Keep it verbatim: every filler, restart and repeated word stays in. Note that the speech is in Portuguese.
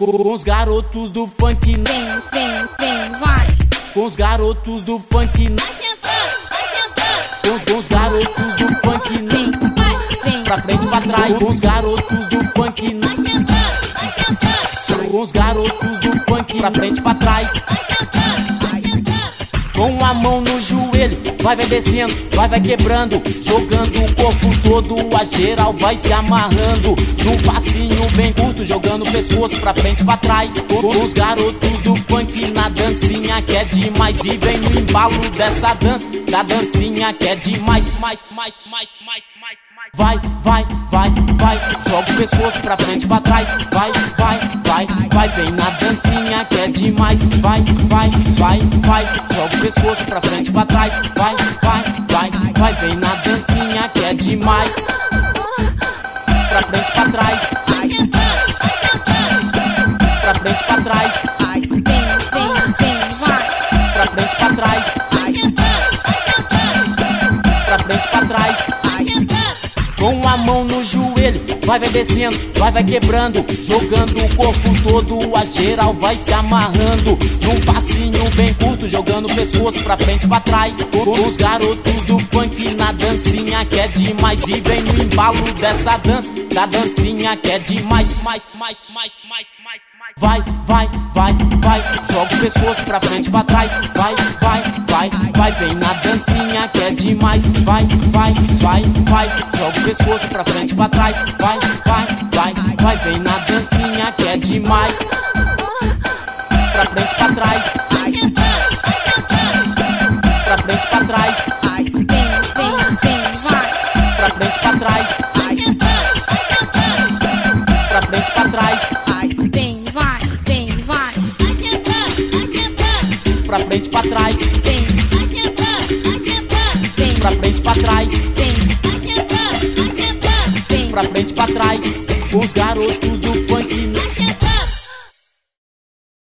Com os garotos do funk, Vem, vem, vem, vai. com os garotos do funk, Vai sentando, vai sentando. com os, com os garotos do funk, Vem, vai, vem. pra frente, pra trás, com os garotos do funk, Vai sentando, vai sentando. com os garotos do funk, pra frente, pra trás, Vai sentando, vai sentando. com a mão no joelho, vai, vai descendo, vai, vai quebrando, jogando o corpo todo, a geral vai se amarrando, num passinho bem curto, jogando o pescoço pra frente, pra trás, com os garotos do funk na dancinha que é demais, e vem no embalo dessa dança, da dancinha que é demais, mais, mais, mais, mais, mais, mais. Vai, vai, vai, vai, joga o pescoço pra frente, pra trás, vai, vai, vai, vai, vem na dancinha que é demais, vai, vai, vai, vai, joga o pescoço pra frente, pra trás, vai, vai, vai, vai, vem na dancinha que é demais, pra frente, pra trás, Vai sentando, vai sentando. pra frente, pra trás, Vem, vem, vem, vai. pra frente, pra trás, Vai sentando, vai sentando. pra frente, pra trás. Vai sentando. Com a mão no joelho, vai, vai descendo, vai, vai quebrando, jogando o corpo todo, a geral vai se amarrando, num passinho bem curto, jogando o pescoço pra frente, pra trás, com os garotos do funk na dancinha que é demais, e vem no embalo dessa dança, da dancinha que é demais, mais, mais, mais, mais, mais, mais. Vai, vai, vai, vai, joga o pescoço pra frente, pra trás, vai, vai, vai, vai, vem na dancinha que é demais, vai, vai, vai, vai, joga o pescoço pra frente, pra trás, vai, vai, vai, vai, vem na dancinha que é demais, pra frente, pra trás, Vai sentando, vai sentando. pra frente, pra trás, Vem, vem, vem, vai. pra frente, pra trás, Vai sentando, vai sentando. pra frente, pra trás, Vem, vai, vem, vai. Vai sentando, vai sentando. pra frente, pra trás, Vem, vai sentando, vai sentando. Vem, pra frente, pra trás, vem, vai sentando, vai sentando. Vem, pra frente, pra trás, os garotos do funk. vai